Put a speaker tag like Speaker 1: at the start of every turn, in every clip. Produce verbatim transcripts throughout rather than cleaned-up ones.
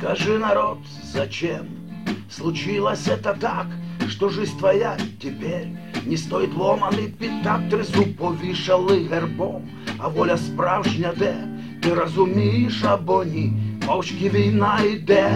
Speaker 1: Скажи, народ, зачем случилось это так, що жизнь твоя теперь не стоїть ломаний п'ятак, тризуб повішали гербом, а воля справжня де? Ти розумієш або ні? Мовчки війна йде.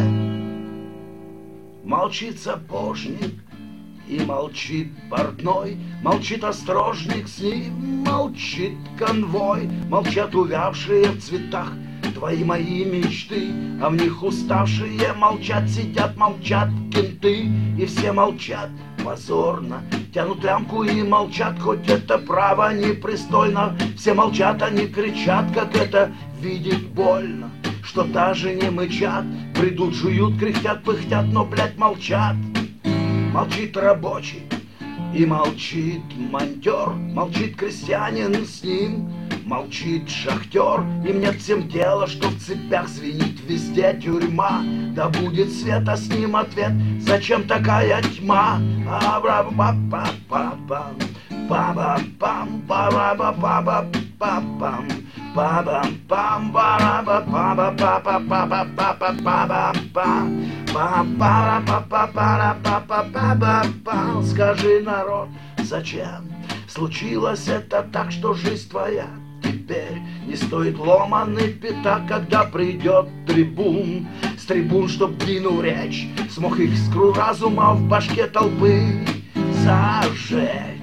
Speaker 1: Молчит сапожник и молчит портной, молчит острожник, с ним молчит конвой. Молчат увявшие в цветах твои мои мечты, а в них уставшие молчат, сидят, молчат кенты. И все молчат позорно, тянут лямку и молчат, хоть это право непристойно. Все молчат, они кричат, как это видеть больно, что даже не мычат, придут, жуют, кряхтят, пыхтят, но, блядь, молчат. Молчит рабочий и молчит монтер, молчит крестьянин с ним, молчит шахтер. Им нет всем дела, что в цепях звенит везде тюрьма. Да будет свет, а с ним ответ, зачем такая тьма? А-бра-ба-ба-ба-бам, ба-ба-бам, ба-ба-ба-ба-ба-бам, ба-бам-бам, ба-ба-ба-ба-ба-ба-ба-ба-ба-ба-бам, ба-ба-ба-ба-ба-ба-ба-ба-ба. Скажи, народ, зачем случилось это так, что жизнь твоя теперь не стоит ломаный пятак, когда придет трибун, с трибун, чтоб длинную речь смог искру разума в башке толпы зажечь.